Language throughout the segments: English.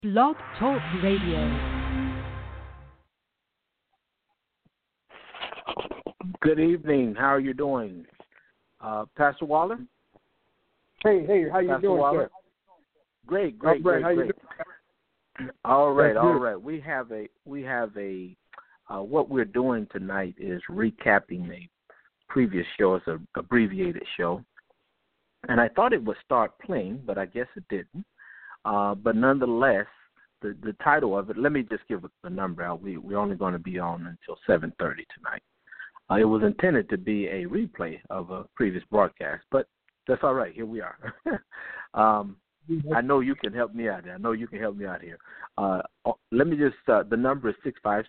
Blog Talk Radio. Good evening. How are you doing? Pastor Waller? Hey, how you Pastor doing, Waller? sir? Great. How you doing? All right. That's good. We have a what we're doing tonight is recapping a previous show. It's an abbreviated show. And I thought it would start playing, but I guess it didn't. But nonetheless, the title of it, let me just give the number out. We're only going to be on until 7:30 tonight. It was intended to be a replay of a previous broadcast, but that's all right. Here we are. I know you can help me out here. Let me just, the number is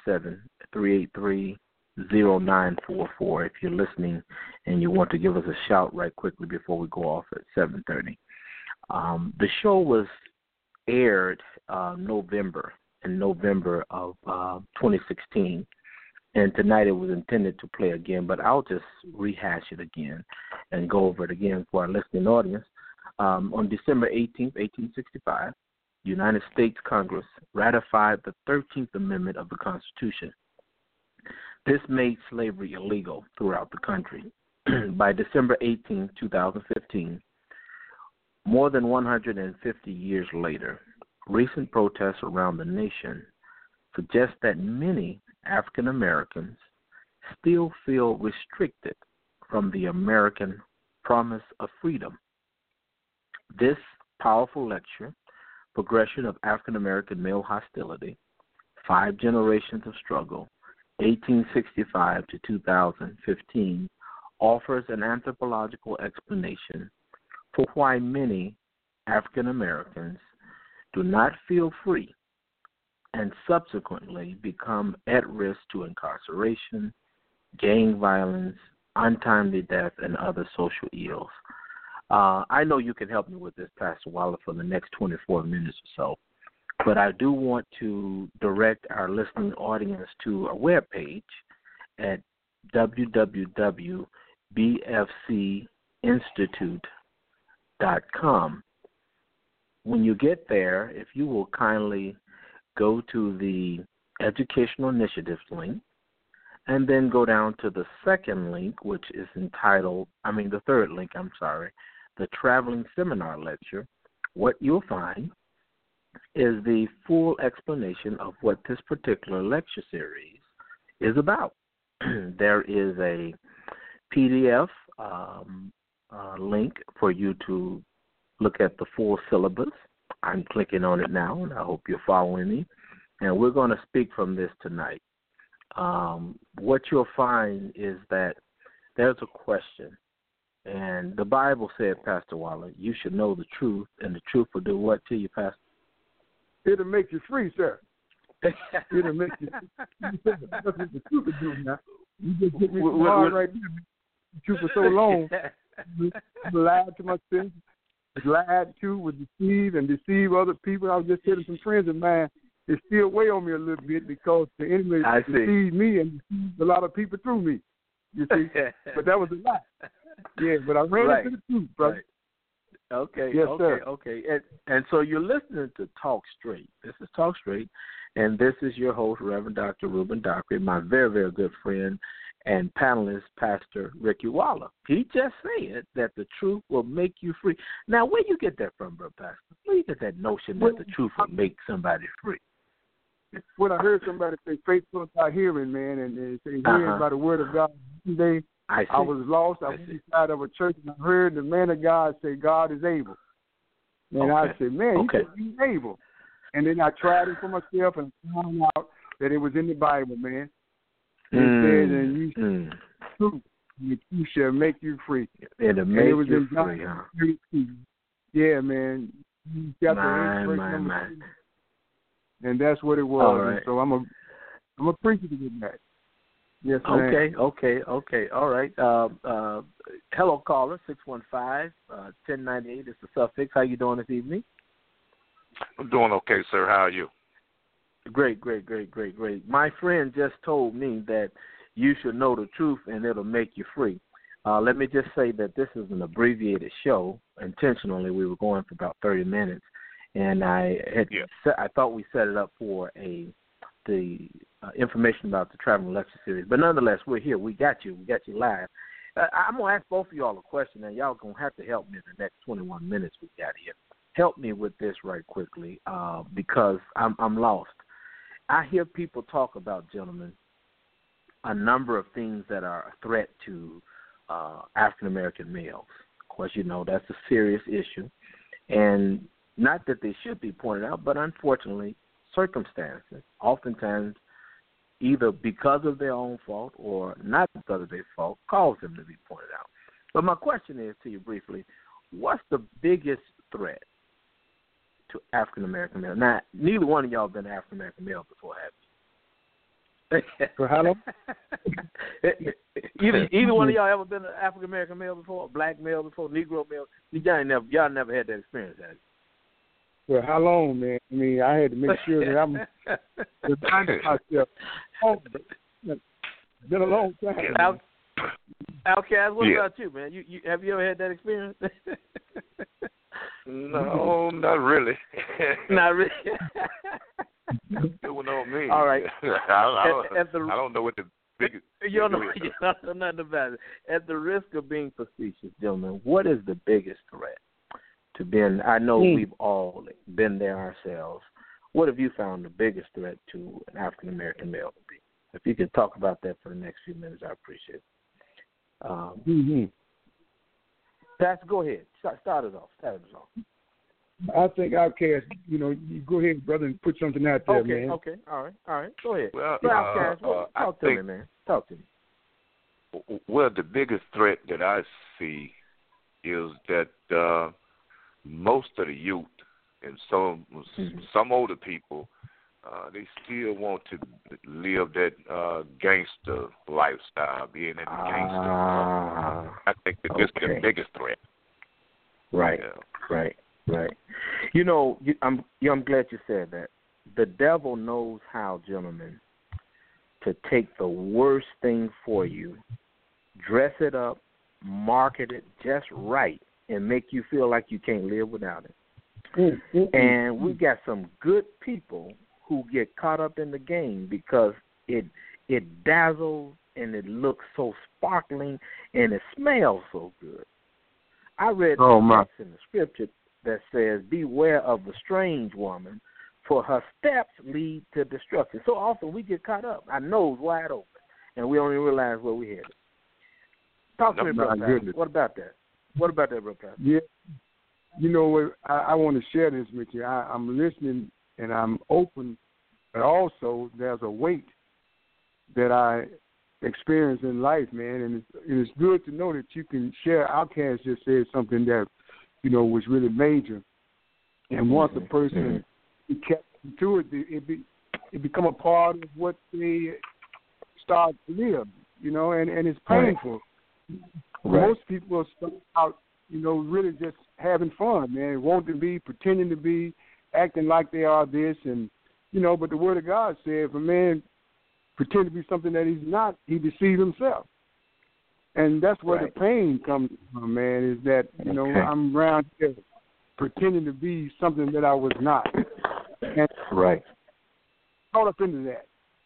657-383-0944 if you're listening and you want to give us a shout right quickly before we go off at 7:30. The show was aired in November of 2016. And tonight it was intended to play again, but I'll just rehash it again and go over it again for our listening audience. On December 18th, 1865, the United States Congress ratified the 13th Amendment of the Constitution. This made slavery illegal throughout the country. By December 18, 2015, more than 150 years later, recent protests around the nation suggest that many African Americans still feel restricted from the American promise of freedom. This powerful lecture, Progression of African American Male Hostility, 5 Generations of Struggle, 1865 to 2015, offers an anthropological explanation for why many African Americans do not feel free and subsequently become at risk to incarceration, gang violence, untimely death, and other social ills. I know you can help me with this, Pastor Waller, for the next 24 minutes or so, but I do want to direct our listening audience to a webpage at www.bfcinstitute.com. When you get there, if you will kindly go to the Educational Initiatives link, and then go down to the second link, which is entitled, the third link, the Traveling Seminar Lecture. What you'll find is the full explanation of what this particular lecture series is about. There is a PDF link for you to look at the full syllabus. I'm clicking on it now, and I hope you're following me. And we're going to speak from this tonight. What you'll find is that there's a question. And the Bible said, Pastor Waller, you should know the truth, and the truth will do what to you, Pastor? It'll make you free, sir. It'll make you free. That's what the truth will do now. You just get me hard right there. The truth for so long. I lied to myself. Lied to, was deceived, and deceive other people. I was just telling some friends of mine, they still weigh on me a little bit because the enemy deceived me and deceived a lot of people through me. You see? But that was a lie. Yeah, but I ran into the truth, brother. Right. Okay, yes, okay, sir. okay. And so you're listening to Talk Straight. This is Talk Straight, and this is your host, Reverend Dr. Reuben Dockery, my very, very good friend and panelist, Pastor Ricky Waller. He just said that the truth will make you free. Now, where you get that from, brother Pastor? Where you get that notion that the truth will make somebody free? When I heard somebody say faith comes by hearing, man, and they say hearing by the word of God. Today, I was lost. I went inside of a church, and I heard the man of God say, God is able. And I said, man, he's able. And then I tried it for myself and found out that it was in the Bible, man. It says, and you truth, and the truth shall make you free. It'll make you free, huh? Yeah, man. Chapter 8, verse number 2. And that's what it was. All right. And so I'm appreciative of that. Yes, okay. All right. Hello, caller, 615-1098 is the suffix. How you doing this evening? I'm doing okay, sir. How are you? Great. My friend just told me that you should know the truth and it'll make you free. Let me just say that this is an abbreviated show. Intentionally, we were going for about 30 minutes. and I thought we set it up for the information about the traveling lecture series. But nonetheless, we're here. We got you live. I'm gonna ask both of y'all a question, and y'all gonna have to help me in the next 21 minutes we got here. Help me with this right quickly, because I'm lost. I hear people talk about, gentlemen, a number of things that are a threat to African American males. Of course, you know that's a serious issue, and not that they should be pointed out, but unfortunately, circumstances, oftentimes either because of their own fault or not because of their fault, cause them to be pointed out. But my question is to you briefly, what's the biggest threat to African American male? Now, neither one of y'all have been an African American male before, have you? For how long? either one of y'all ever been an African American male before, a black male before, Negro male? Y'all never had that experience, have you? For how long, man? I mean, I had to make sure that I'm reminding myself. Oh, it's been a long time. Outcast, what about you, man? You have you ever had that experience? No, not really. Not really. It was on me. All right. I don't know what the biggest. You don't know nothing about it. At the risk of being facetious, gentlemen, what is the biggest threat to being? I know we've all been there ourselves. What have you found the biggest threat to an African American male to be? If you could talk about that for the next few minutes, I appreciate it. Pastor, go ahead. Start us off. I think Outcast, you go ahead, brother, and put something out there, man. Okay. All right. Go ahead. Well, Outcast, talk to me, man. Talk to me. Well, the biggest threat that I see is that most of the youth and some older people, they still want to live that gangster lifestyle, being in the gangster. I think that this is the biggest threat. Right. I'm glad you said that. The devil knows how, gentlemen, to take the worst thing for you, dress it up, market it just right, and make you feel like you can't live without it. And we got some good people who get caught up in the game because it dazzles and it looks so sparkling and it smells so good. I read text in the scripture that says, "Beware of the strange woman, for her steps lead to destruction." So often we get caught up, our nose wide open, and we don't even realize where we're headed. Talk to me, brother. What about that? Brother Pastor? Yeah. You know what? I want to share this with you. I'm listening and I'm open, but also there's a weight that I experience in life, man, and it's good to know that you can share. Outcast just said something that, was really major, and once a person kept to it, it become a part of what they start to live, and it's painful. Right. Most people start out, really just having fun, man, wanting to be, pretending to be, acting like they are this, and, but the Word of God said if a man pretend to be something that he's not, he deceives himself. And that's where the pain comes from, man, is that, I'm around here pretending to be something that I was not. And caught up into that.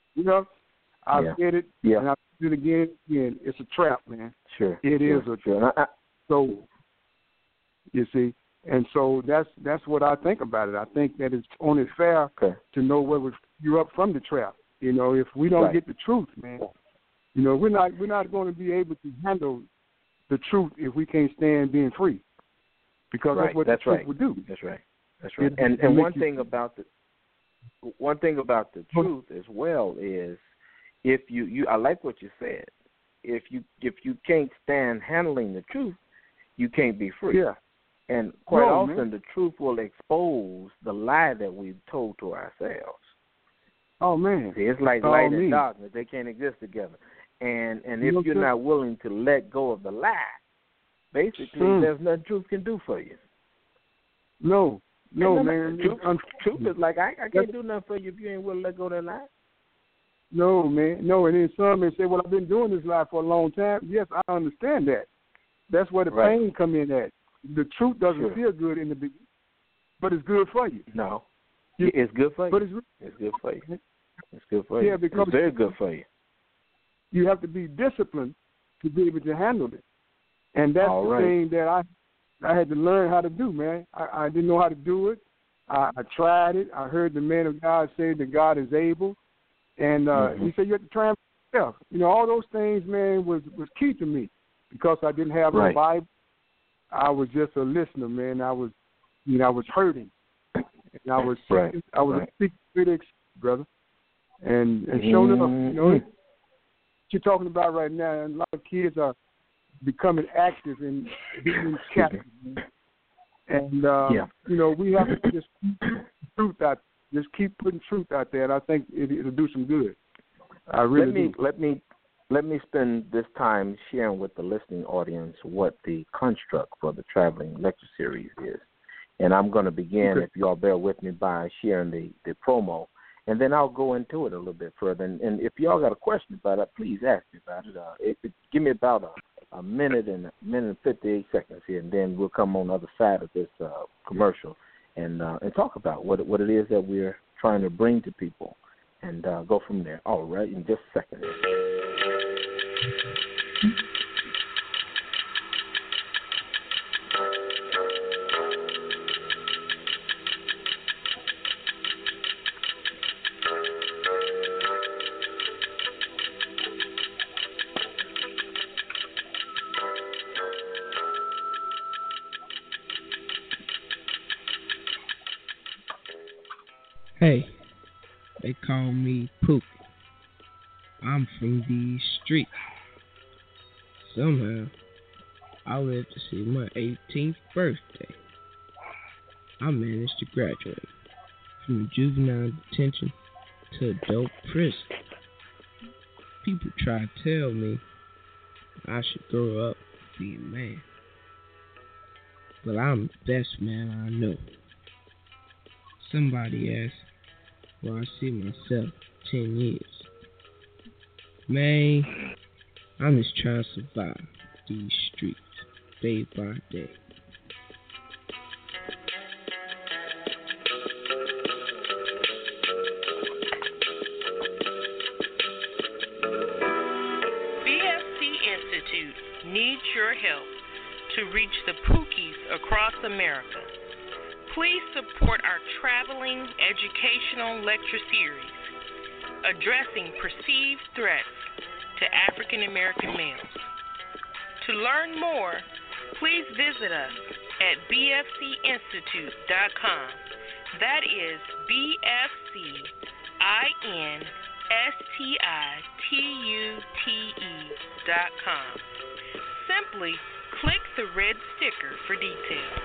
I said it, and I said it again. It's a trap, man. Sure. It is a trap. So, you see, and so that's what I think about it. I think that it's only fair to know where you're up from the trap. If we don't get the truth, man, we're not going to be able to handle the truth if we can't stand being free, because that's what the truth would do. That's right. And one thing about the truth as well is, if you I like what you said. If you can't stand handling the truth, you can't be free. Yeah. And quite often the truth will expose the lie that we've told to ourselves. Oh, man. See, it's like light and darkness. They can't exist together. And if you're not willing to let go of the lie, basically there's nothing truth can do for you. No, man. Truth is like, I can't do nothing for you if you ain't willing to let go of that lie. No, man. No, and then some may say, well, I've been doing this lie for a long time. Yes, I understand that. That's where the pain come in at. The truth doesn't feel good in the beginning. but it's good for you. No, it's good for you. But it's good for you. It's good for you. Yeah, because it's very good for you. You have to be disciplined to be able to handle it, and that's the thing that I had to learn how to do, man. I didn't know how to do it. I tried it. I heard the man of God say that God is able, and he said you have to try it yourself. You know, all those things, man, was key to me because I didn't have no Bible. I was just a listener, man. I was hurting, and I was seeking, I was a secret critic, brother, and showing up. You know what you're talking about right now, and a lot of kids are becoming active in being captive. And, you know, we have to just keep truth out, just keep putting truth out there, and I think it'll do some good. I really Let me spend this time sharing with the listening audience what the construct for the traveling lecture series is. And I'm going to begin, if you all bear with me, by sharing the promo. And then I'll go into it a little bit further. And if y'all got a question about it, please ask me about it. Give me about a minute and 58 seconds here, and then we'll come on the other side of this commercial and talk about what it is that we're trying to bring to people and go from there. All right, in just a second. Hey, they call me Pook. I'm from these streets. Somehow, I lived to see my 18th birthday. I managed to graduate from juvenile detention to adult prison. People try to tell me I should grow up and be a man. But I'm the best man I know. Somebody asked where I see myself 10 years. Man, I'm just trying to survive these streets day by day. BFC Institute needs your help to reach the Pookies across America. Please support our traveling educational lecture series addressing perceived threats to African American males. To learn more, please visit us at bfcinstitute.com. That is bfcinstitute.com. Simply click the red sticker for details.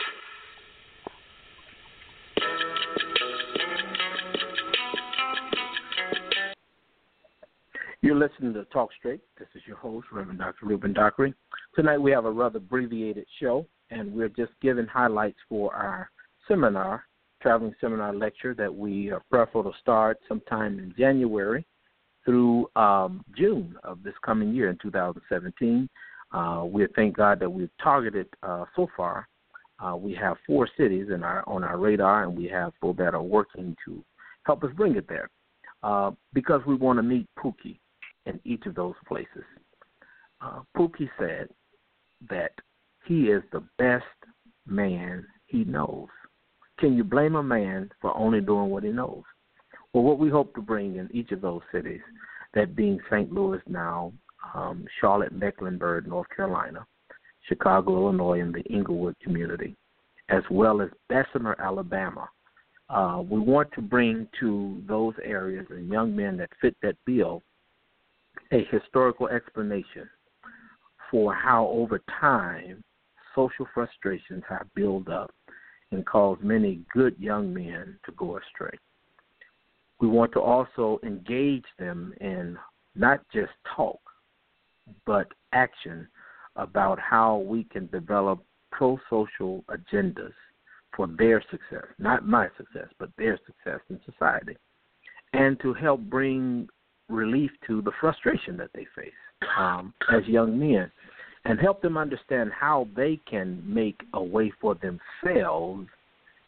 You're listening to Talk Straight. This is your host, Reverend Dr. Ruben Dockery. Tonight we have a rather abbreviated show, and we're just giving highlights for our seminar, traveling seminar lecture that we are prayerful to start sometime in January through June of this coming year in 2017. We thank God that we've targeted so far. We have 4 cities on our radar, and we have 4 that are working to help us bring it there because we want to meet Pookie in each of those places. Pookie said that he is the best man he knows. Can you blame a man for only doing what he knows? Well, what we hope to bring in each of those cities, that being St. Louis now, Charlotte, Mecklenburg, North Carolina, Chicago, Illinois, and the Inglewood community, as well as Bessemer, Alabama. We want to bring to those areas and young men that fit that bill a historical explanation for how over time social frustrations have built up and caused many good young men to go astray. We want to also engage them in not just talk, but action about how we can develop pro-social agendas for their success, not my success, but their success in society, and to help bring relief to the frustration that they face as young men, and help them understand how they can make a way for themselves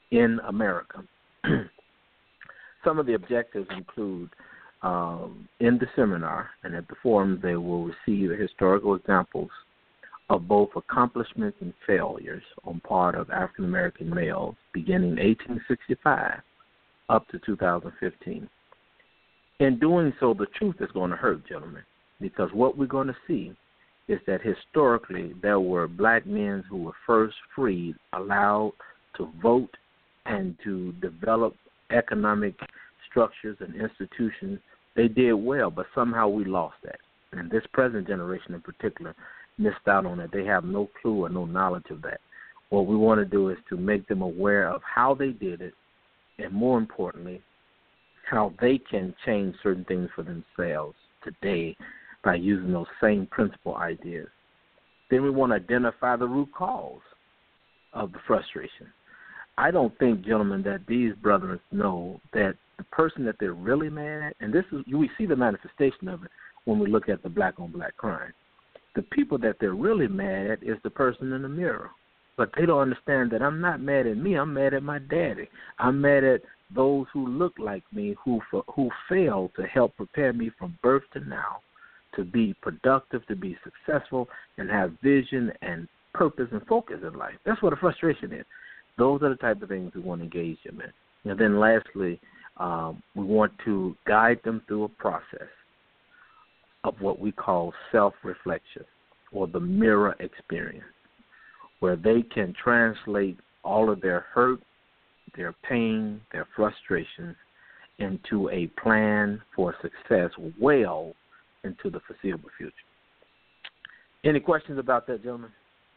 in America. Some of the objectives include, in the seminar and at the forums, they will receive historical examples of both accomplishments and failures on part of African American males beginning 1865 up to 2015. In doing so, the truth is going to hurt, gentlemen, because what we're going to see is that historically there were black men who were first freed, allowed to vote and to develop economic structures and institutions. They did well, but somehow we lost that. And this present generation in particular missed out on it. They have no clue or no knowledge of that. What we want to do is to make them aware of how they did it, and more importantly, how they can change certain things for themselves today by using those same principal ideas. Then we want to identify the root cause of the frustration. I don't think, gentlemen, that these brothers know that the person that they're really mad at, and this is, we see the manifestation of it when we look at the black-on-black crime. The people that they're really mad at is the person in the mirror. But they don't understand that I'm not mad at me. I'm mad at my daddy. I'm mad at those who look like me, who failed to help prepare me from birth to now to be productive, to be successful, and have vision and purpose and focus in life. That's what a frustration is. Those are the type of things we want to engage them in. And then lastly, we want to guide them through a process of what we call self-reflection, or the mirror experience, where they can translate all of their hurt, their pain, their frustrations into a plan for success well into the foreseeable future. Any questions about that, gentlemen?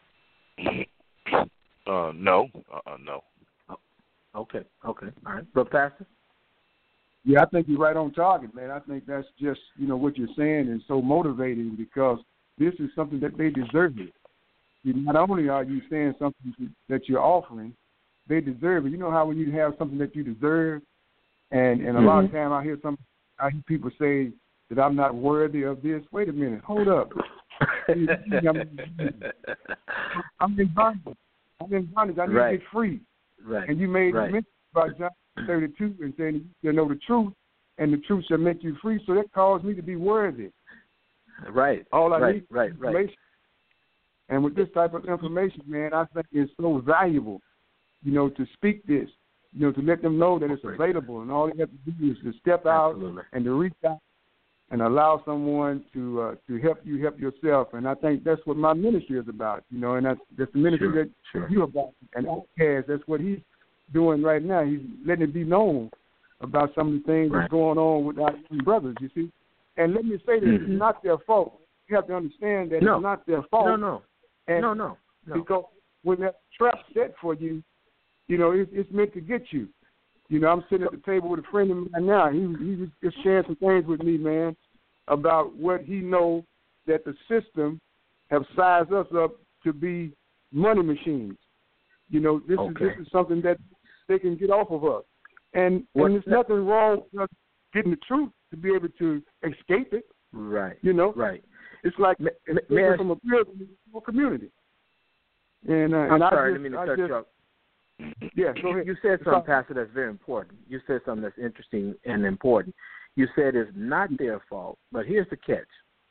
No. Oh, okay. All right. Brother Pastor? Yeah, I think you're right on target, man. I think that's just, what you're saying is so motivating, because this is something that they deserve it. Not only are you saying something that you're offering, they deserve it. You know how when you have something that you deserve, and a lot of time I hear people say that I'm not worthy of this. Wait a minute, hold up. I'm in bondage. I need to get free. Right. And you made a mention about John 32 and saying you know the truth, and the truth shall make you free. So that caused me to be worthy. Right. All I need is information. And with this type of information, man, I think it's so valuable, to speak this, to let them know that it's available, and all you have to do is to step out and to reach out and allow someone to help you help yourself. And I think that's what my ministry is about, and that's the ministry that you're about. And Outkast, that's what he's doing right now. He's letting it be known about some of the things that's going on with our young brothers, you see. And let me say this, it's not their fault. You have to understand that it's not their fault. No. Because when that trap's set for you, it's meant to get you. I'm sitting at the table with a friend of mine now. He was just sharing some things with me, man, about what he knows that the system have sized us up to be money machines. This is something that they can get off of us. And there's nothing wrong with us getting the truth to be able to escape it. Right. Right. It's like from a community. And I'm sorry, I didn't mean to cut you off. Yeah, go ahead. You said something, Pastor, that's very important. You said something that's interesting and important. You said it's not their fault, but here's the catch.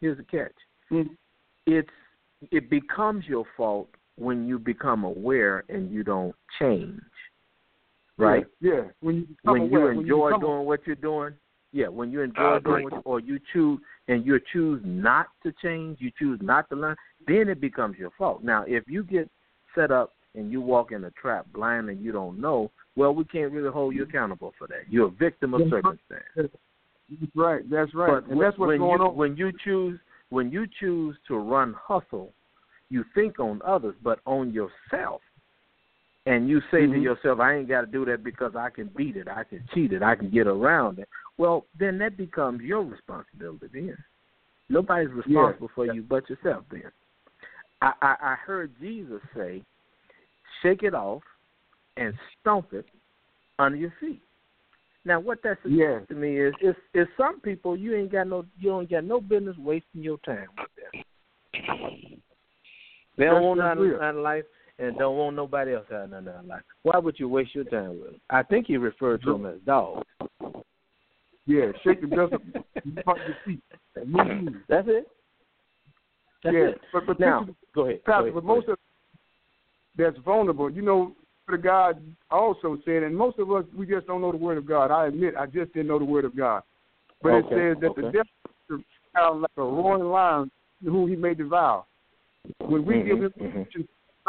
It becomes your fault when you become aware and you don't change. Right? Yeah. When you enjoy doing what you're doing. Yeah, when you enjoy doing what or you choose not to change, you choose not to learn, then it becomes your fault. Now, if you get set up and you walk in a trap blind and you don't know, well, we can't really hold you accountable for that. You're a victim of circumstance. That's right. But and that's what's going on. When you choose to run hustle, you think on others, but on yourself. And you say to yourself, I ain't got to do that because I can beat it, I can cheat it, I can get around it. Well, then that becomes your responsibility then. Nobody's responsible for you but yourself then. I heard Jesus say, shake it off and stomp it under your feet. Now, what that suggests to me is some people you ain't got no business wasting your time with them. They don't want nothing out of life, and don't want nobody else out in their life. Why would you waste your time with them? I think he referred to them as dogs. Yeah, shake the dust up your feet. That's it. That's it. But now, go ahead. Pastor, but most of that's vulnerable. You know, the God also said, and most of us, we just don't know the Word of God. I admit, I just didn't know the Word of God. But it says that the devil is like a roaring lion whom he may devour. When we give him permission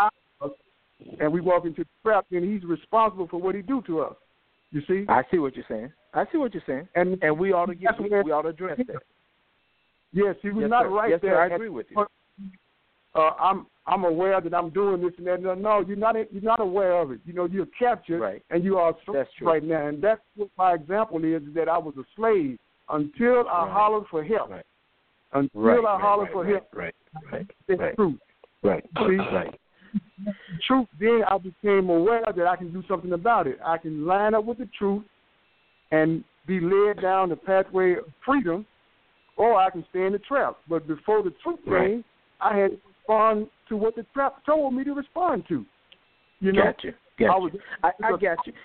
and we walk into the trap, then he's responsible for what he do to us. You see? I see what you're saying. And we ought to address that. Yes, he was not right there. Sir, I agree with you. I'm aware that I'm doing this and that. No, you're not aware of it. You know, you're captured and you are a slave right now. And that's what my example is, that I was a slave until I hollered for help. Right. Until I hollered for help. Right. It's true. Right. See? Right. Truth, then I became aware that I can do something about it. I can line up with the truth and be led down the pathway of freedom, or I can stay in the trap. But before the truth came, I had to respond to what the trap told me to respond to. You know? Got you. I got you.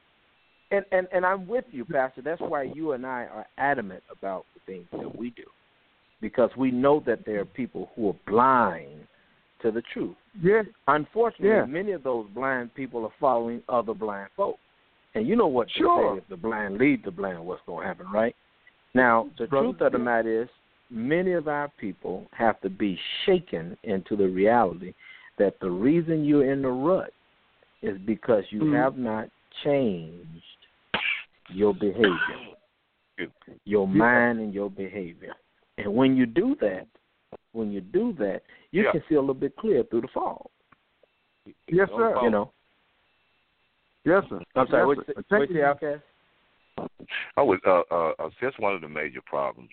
And I'm with you, Pastor. That's why you and I are adamant about the things that we do, because we know that there are people who are blind to the truth. Yes. Unfortunately, many of those blind people are following other blind folks. And you know what they say, if the blind lead the blind, what's going to happen, right? Now, the truth of the matter is, many of our people have to be shaken into the reality that the reason you're in the rut is because you have not changed your behavior, your mind and your behavior. And when you do that, you can see a little bit clear through the fog. Yes, sir. You know. Yes, sir. I'm sorry. What's the Outcast? That's one of the major problems.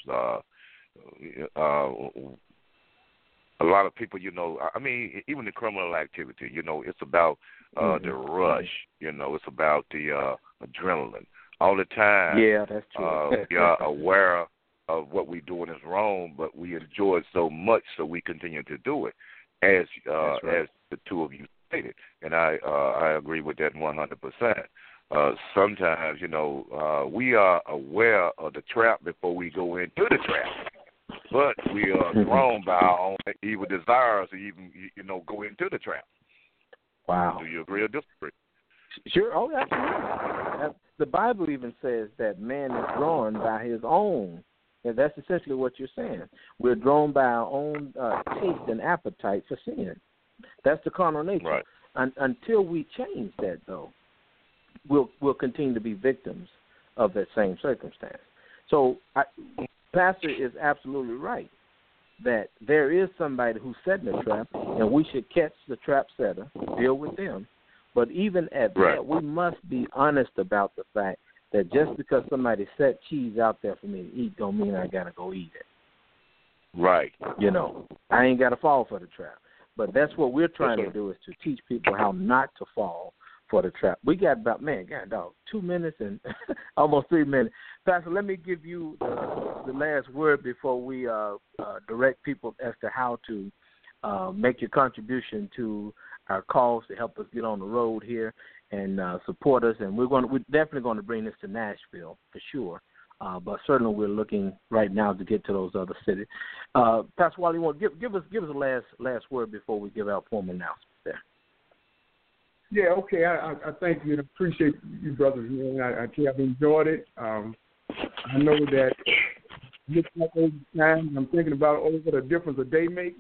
A lot of people, you know, I mean, even the criminal activity, you know, it's about the rush. You know, it's about the adrenaline all the time. Yeah, that's true. We are aware of what we're doing is wrong, but we enjoy it so much, so we continue to do it, as the two of you stated, and I agree with that 100%. Sometimes, you know, we are aware of the trap before we go into the trap, but we are thrown by our own evil desires to even, you know, go into the trap. Wow. Do you agree or disagree? Sure. Oh, absolutely. The Bible even says that man is drawn by his own. And that's essentially what you're saying. We're drawn by our own taste and appetite for sin. That's the carnal nature. Right. Until we change that, though, we'll continue to be victims of that same circumstance. So, Pastor is absolutely right that there is somebody who's setting a trap, and we should catch the trap setter, deal with them. But even at that, we must be honest about the fact that just because somebody set cheese out there for me to eat don't mean I got to go eat it. Right. You know, I ain't got to fall for the trap. But that's what we're trying to do, is to teach people how not to fall for the trap. We got about, 2 minutes and almost 3 minutes. Pastor, let me give you the last word before we direct people as to how to make your contribution to our cause to help us get on the road here and support us. And we're definitely going to bring this to Nashville for sure. But certainly we're looking right now to get to those other cities. Pastor Wally, you want to give us a last word before we give out formal announcements there? Yeah, okay. I thank you and appreciate you, brothers. I've enjoyed it. I know that looking at those times, I'm thinking about what a difference a day makes.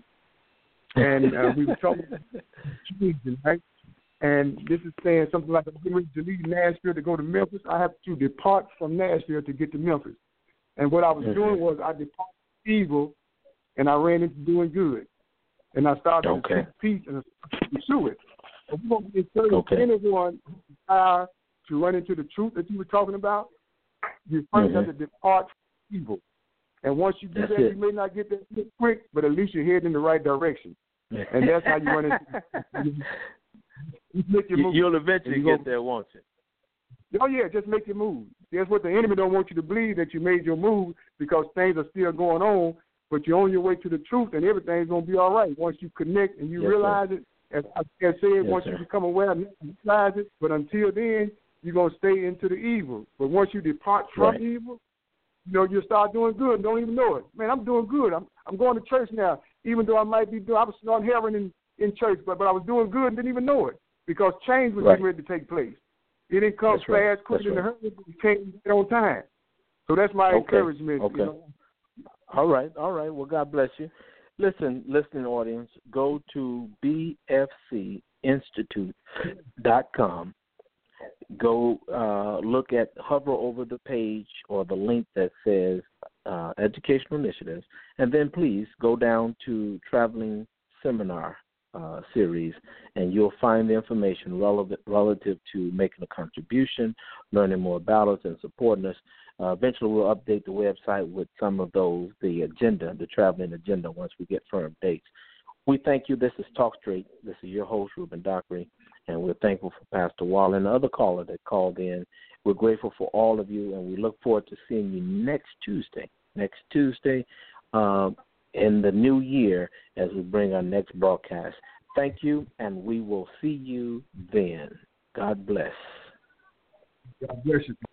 And we were talking about changing, right? And this is saying something like, I'm getting ready to leave Nashville to go to Memphis. I have to depart from Nashville to get to Memphis. And what I was doing was I departed from evil, and I ran into doing good. And I started to seek peace and pursue it. And we're going to encourage anyone who desires to run into the truth that you were talking about. You first have to depart from evil. And once you do that, you may not get there quick, but at least you're heading in the right direction. And that's how you run into You'll eventually get there, won't you? Oh, yeah, just make your move. That's what the enemy don't want you to believe, that you made your move, because things are still going on, but you're on your way to the truth, and everything's going to be all right once you connect and you realize it As I said, once you become aware, realize it. But until then, you're going to stay into the evil. But once you depart from evil, you'll start doing good and don't even know it. Man, I'm doing good. I'm going to church now, even though I might be I was on heroin in church, but I was doing good and didn't even know it because change was getting ready to take place. It didn't come fast, quick in the hurry, but it came on time. So that's my encouragement. Okay. All right. Well, God bless you. Listen, listening audience, go to bfcinstitute.com. Go hover over the page or the link that says Educational Initiatives, and then please go down to Traveling Seminar Series, and you'll find the information relative to making a contribution, learning more about us, and supporting us. Eventually, we'll update the website with some of those, the agenda, the traveling agenda, once we get firm dates. We thank you. This is Talk Straight. This is your host, Ruben Dockery, and we're thankful for Pastor Wall and the other caller that called in. We're grateful for all of you, and we look forward to seeing you next Tuesday in the new year as we bring our next broadcast. Thank you, and we will see you then. God bless. God bless you.